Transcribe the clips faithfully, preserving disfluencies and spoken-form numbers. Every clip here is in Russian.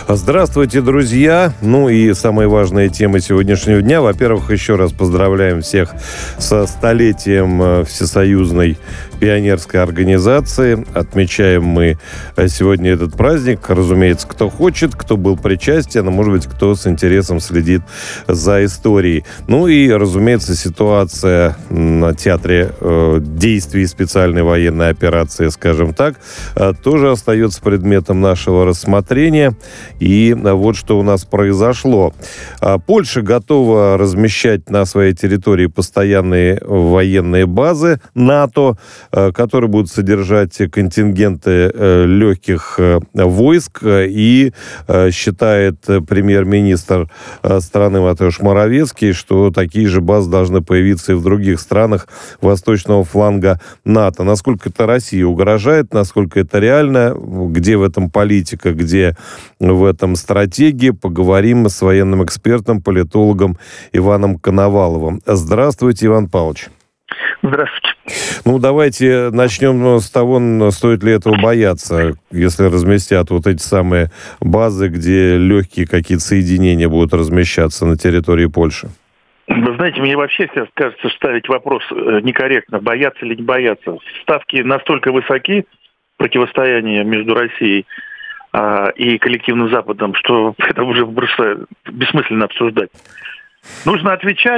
Здравствуйте, друзья! Ну и самые важные темы сегодняшнего дня. Во-первых, еще раз поздравляем всех со столетием Всесоюзной пионерской организации. Отмечаем мы сегодня этот праздник. Разумеется, кто хочет, кто был причастен, а может быть, кто с интересом следит за историей. Ну и, разумеется, ситуация на театре э, действий специальной военной операции, скажем так, э, тоже остается предметом нашего рассмотрения. И вот что у нас произошло. Польша готова размещать на своей территории постоянные военные базы НАТО, которые будут содержать контингенты легких войск. И считает премьер-министр страны Матеуш Моравецкий, что такие же базы должны появиться и в других странах восточного фланга НАТО. Насколько это России угрожает, насколько это реально, где в этом политика, где в этом стратегии, поговорим с военным экспертом, политологом Иваном Коноваловым. Здравствуйте, Иван Павлович. Здравствуйте. Ну, давайте начнем с того, стоит ли этого бояться, если разместят вот эти самые базы, где легкие какие-то соединения будут размещаться на территории Польши. Вы знаете, мне вообще сейчас кажется, ставить вопрос некорректно, бояться или не бояться. Ставки настолько высоки, противостояние между Россией и коллективным Западом, что это уже просто бессмысленно обсуждать. Нужно отвечать,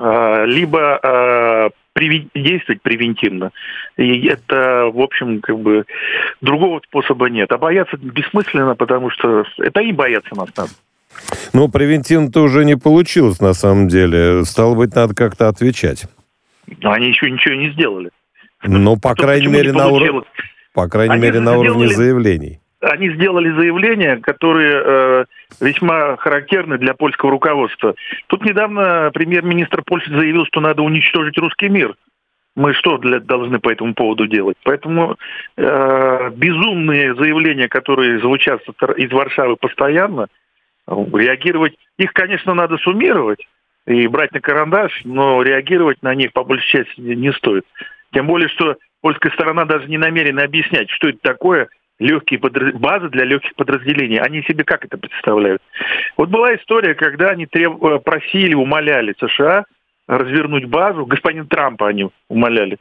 либо действовать превентивно. И это, в общем, как бы другого способа нет. А бояться бессмысленно, потому что это и бояться нас надо. Ну, превентивно-то уже не получилось, на самом деле. Стало быть, надо как-то отвечать. Но они еще ничего не сделали. Ну, по крайней мере, на уровне, по крайней мере, на уровне заявлений. Они сделали заявления, которые э, весьма характерны для польского руководства. Тут недавно премьер-министр Польши заявил, что надо уничтожить русский мир. Мы что для, должны по этому поводу делать? Поэтому э, безумные заявления, которые звучат из Варшавы постоянно, реагировать, их, конечно, надо суммировать и брать на карандаш, но реагировать на них по большей части не стоит. Тем более, что польская сторона даже не намерена объяснять, что это такое легкие подраз... базы для легких подразделений. Они себе как это представляют? Вот была история, когда они треб... просили, умоляли США развернуть базу, господин Трампа они умоляли,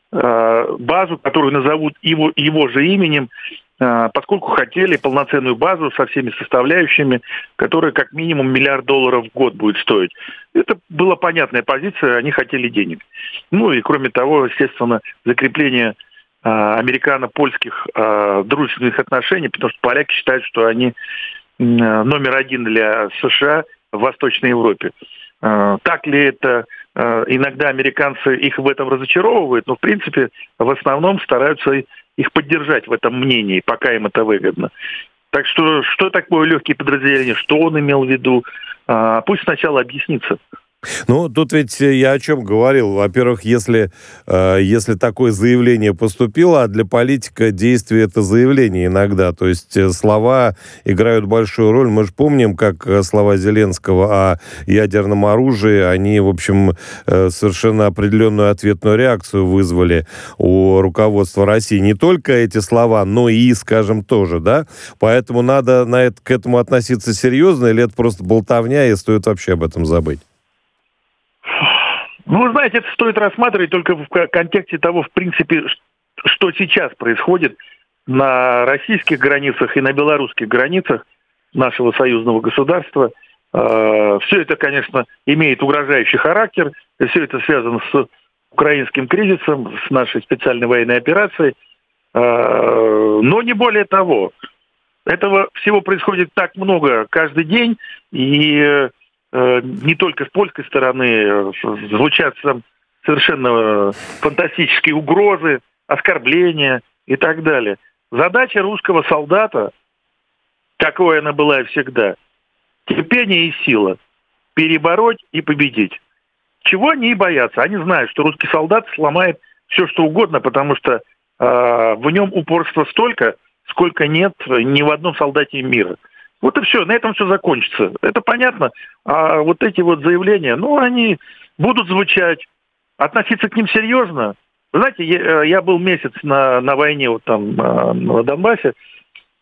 базу, которую назовут его, его же именем, поскольку хотели полноценную базу со всеми составляющими, которая как минимум миллиард долларов в год будет стоить. Это была понятная позиция, они хотели денег. Ну и кроме того, естественно, закрепление американо-польских э, дружественных отношений, потому что поляки считают, что они э, номер один для США в Восточной Европе. Э, так ли это? Э, иногда американцы их в этом разочаровывают, но в принципе в основном стараются их поддержать в этом мнении, пока им это выгодно. Так что, что такое легкие подразделения, что он имел в виду, э, пусть сначала объяснится. Ну, тут ведь я о чем говорил. Во-первых, если, э, если такое заявление поступило, а для политика действие это заявление иногда. То есть слова играют большую роль. Мы же помним, как слова Зеленского о ядерном оружии, они, в общем, э, совершенно определенную ответную реакцию вызвали у руководства России. Не только эти слова, но и, скажем, тоже, да? Поэтому надо на это, к этому относиться серьезно, или это просто болтовня, и стоит вообще об этом забыть? Ну, вы знаете, это стоит рассматривать только в контексте того, в принципе, что сейчас происходит на российских границах и на белорусских границах нашего союзного государства. Все это, конечно, имеет угрожающий характер, все это связано с украинским кризисом, с нашей специальной военной операцией, но не более того. Этого всего происходит так много каждый день, и не только с польской стороны звучат совершенно фантастические угрозы, оскорбления и так далее. Задача русского солдата, какой она была и всегда, терпение и сила, перебороть и победить. Чего они и боятся. Они знают, что русский солдат сломает все, что угодно, потому что э, в нем упорства столько, сколько нет ни в одном солдате мира. Вот и все, на этом все закончится. Это понятно. А вот эти вот заявления, ну, они будут звучать. Относиться к ним серьезно. Вы знаете, я, я был месяц на, на войне вот там на Донбассе.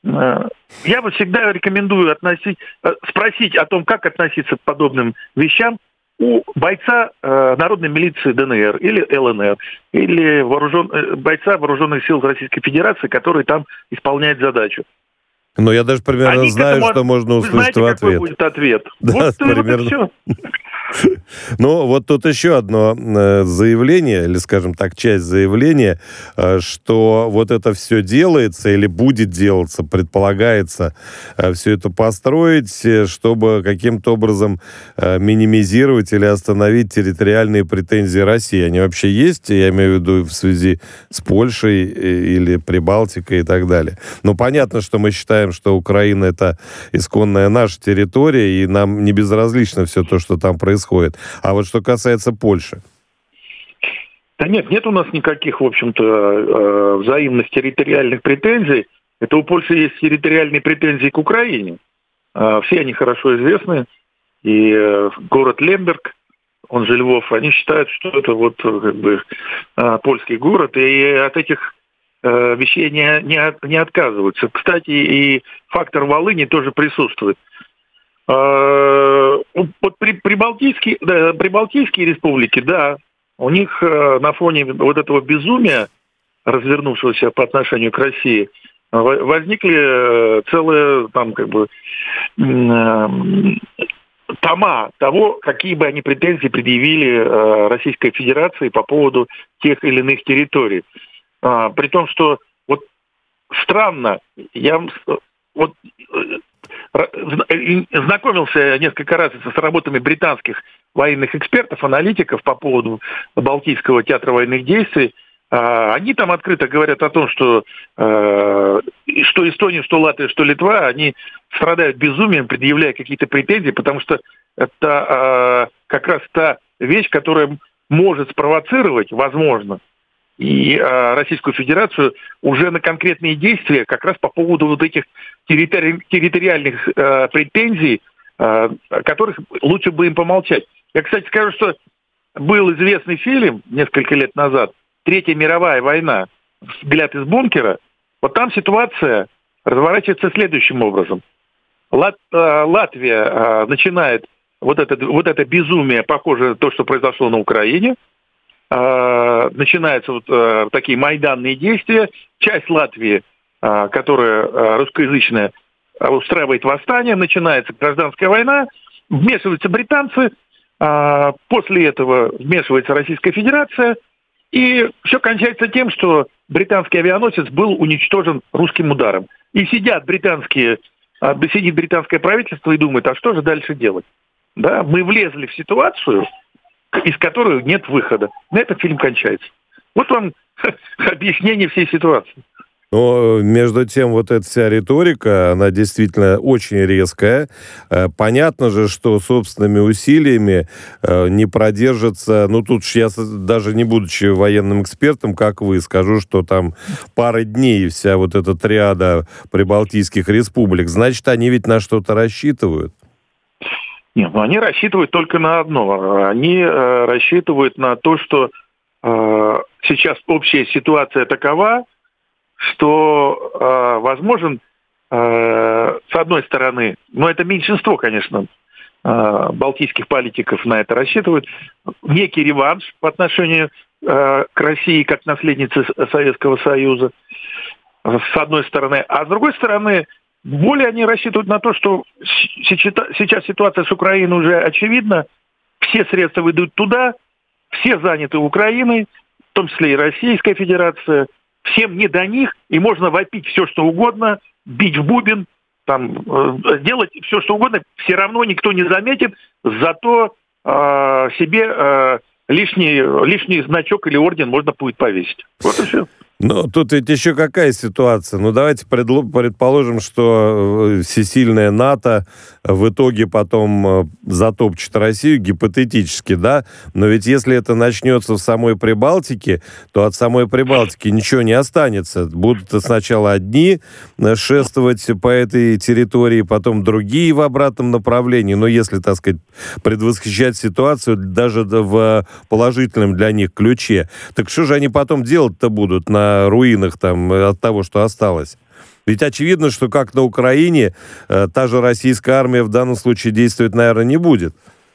Я бы всегда рекомендую относить, спросить о том, как относиться к подобным вещам у бойца э, народной милиции ДНР или ЛНР, или вооружен, э, бойца вооруженных сил Российской Федерации, который там исполняет задачу. Но я даже примерно Они знаю, этому, что можно услышать знаете, в ответ. какой будет ответ? Да, вот, примерно. Вот и все. Ну, вот тут еще одно заявление, или, скажем так, часть заявления, что вот это все делается или будет делаться, предполагается все это построить, чтобы каким-то образом минимизировать или остановить территориальные претензии России. Они вообще есть, я имею в виду в связи с Польшей или Прибалтикой и так далее. Но понятно, что мы считаем, что Украина — это исконная наша территория, и нам не безразлично все то, что там происходит. А вот что касается Польши. Да нет, нет у нас никаких, в общем-то, взаимных территориальных претензий. Это у Польши есть территориальные претензии к Украине. Все они хорошо известны. И город Лемберг, он же Львов, они считают, что это вот как бы польский город. И от этих вещей не, не, не отказываются. Кстати, и фактор Волыни тоже присутствует. Вот при, прибалтийские, да, прибалтийские республики, да, у них э, на фоне вот этого безумия, развернувшегося по отношению к России, возникли э, целые там как бы э, тома того, какие бы они претензии предъявили э, Российской Федерации по поводу тех или иных территорий. А, при том, что вот странно, я вот знакомился несколько раз с работами британских военных экспертов, аналитиков по поводу Балтийского театра военных действий. Они там открыто говорят о том, что что Эстония, что Латвия, что Литва, они страдают безумием, предъявляя какие-то претензии, потому что это как раз та вещь, которая может спровоцировать, возможно, и э, Российскую Федерацию уже на конкретные действия как раз по поводу вот этих территори- территориальных э, претензий, э, о которых лучше бы им помолчать. Я, кстати, скажу, что был известный фильм несколько лет назад «Третья мировая война. Взгляд из бункера». Вот там ситуация разворачивается следующим образом. Лат- э, Латвия э, начинает вот это, вот это безумие, похоже на то, что произошло на Украине. Начинаются вот э, такие майданные действия. Часть Латвии, э, которая э, русскоязычная, устраивает восстание, начинается гражданская война, вмешиваются британцы, э, после этого вмешивается Российская Федерация, и все кончается тем, что британский авианосец был уничтожен русским ударом. И сидят британские, э, сидит британское правительство и думает, а что же дальше делать? Да, мы влезли в ситуацию, из которой нет выхода. На этом фильм кончается. Вот вам объяснение всей ситуации. Но между тем вот эта вся риторика, она действительно очень резкая. Понятно же, что собственными усилиями не продержится... Ну, тут я даже не будучи военным экспертом, как вы, скажу, что там пара дней вся вот эта триада прибалтийских республик. Значит, они ведь на что-то рассчитывают. Нет, ну они рассчитывают только на одно. Они э, рассчитывают на то, что э, сейчас общая ситуация такова, что э, возможен, э, с одной стороны, ну это меньшинство, конечно, э, балтийских политиков на это рассчитывают, некий реванш по отношению э, к России как наследнице Советского Союза, с одной стороны. А с другой стороны, более они рассчитывают на то, что сейчас ситуация с Украиной уже очевидна, все средства идут туда, все заняты Украиной, в том числе и Российская Федерация, всем не до них, и можно вопить все, что угодно, бить в бубен, там, делать все, что угодно, все равно никто не заметит, зато э, себе э, лишний, лишний значок или орден можно будет повесить. Вот и все. Ну, тут ведь еще какая ситуация? Ну, давайте предположим, что всесильная НАТО в итоге потом затопчет Россию, гипотетически, да? Но ведь если это начнется в самой Прибалтике, то от самой Прибалтики ничего не останется. Будут сначала одни шествовать по этой территории, потом другие в обратном направлении. Но если, так сказать, предвосхищать ситуацию даже в положительном для них ключе, так что же они потом делать-то будут на руинах там от того, что осталось? Ведь очевидно, что как на Украине, э, та же российская армия в данном случае действовать, наверное, не будет.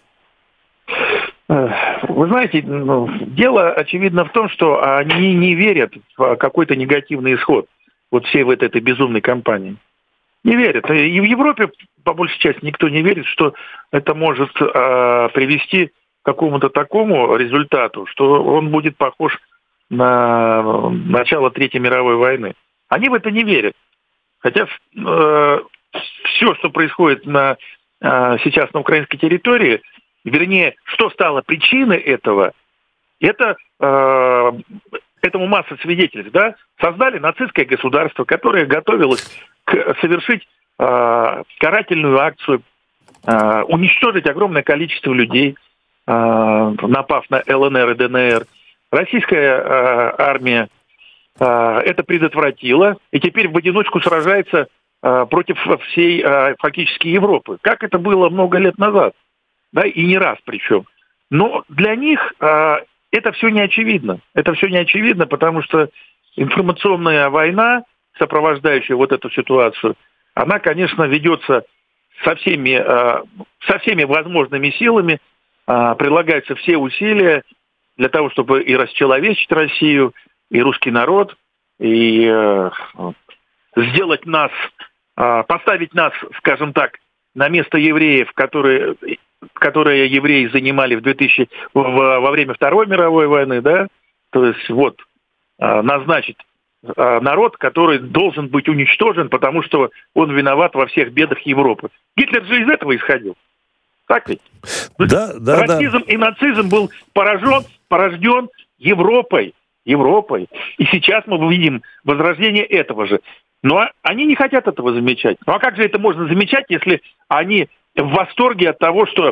Вы знаете, ну, дело очевидно в том, что они не верят в какой-то негативный исход вот всей вот этой безумной кампании. Не верят. И в Европе, по большей части, никто не верит, что это может э, привести к какому-то такому результату, что он будет похож на начало Третьей мировой войны. Они в это не верят. Хотя э, все, что происходит на, э, сейчас на украинской территории, вернее, что стало причиной этого, это э, этому масса свидетельств, да, создали нацистское государство, которое готовилось к, совершить э, карательную акцию, э, уничтожить огромное количество людей, э, напав на ЛНР и ДНР. Российская э, армия э, это предотвратила, и теперь в одиночку сражается э, против всей э, фактически Европы, как это было много лет назад. Да, и не раз причем. Но для них э, это все не очевидно. Это все не очевидно, потому что информационная война, сопровождающая вот эту ситуацию, она, конечно, ведется со всеми, э, со всеми возможными силами, э, прилагаются все усилия для того, чтобы и расчеловечить Россию, и русский народ, и э, сделать нас, э, поставить нас, скажем так, на место евреев, которые... которые евреи занимали в двухтысячном во, во время Второй мировой войны, да, то есть вот назначить народ, который должен быть уничтожен, потому что он виноват во всех бедах Европы. Гитлер же из этого исходил. Так ведь? Да, да, Расизм да. и нацизм был поражен, порожден Европой. Европой. И сейчас мы видим возрождение этого же. Но они не хотят этого замечать. Ну а как же это можно замечать, если они в восторге от того, что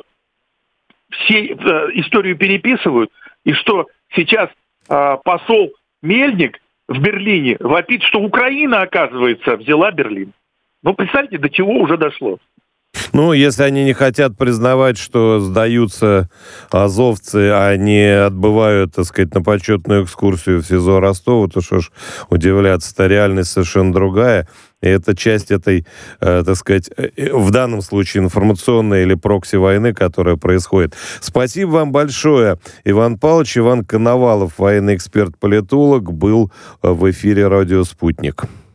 все э, историю переписывают, и что сейчас э, посол Мельник в Берлине вопит, что Украина, оказывается, взяла Берлин. Ну, представьте, до чего уже дошло. Ну, если они не хотят признавать, что сдаются азовцы, а не отбывают, так сказать, на почетную экскурсию в СИЗО Ростова, то что ж удивляться-то, реальность совершенно другая. И это часть этой, э, так сказать, э, в данном случае информационной или прокси-войны, которая происходит. Спасибо вам большое, Иван Павлович. Иван Коновалов, военный эксперт-политолог, был в эфире «Радио Спутник».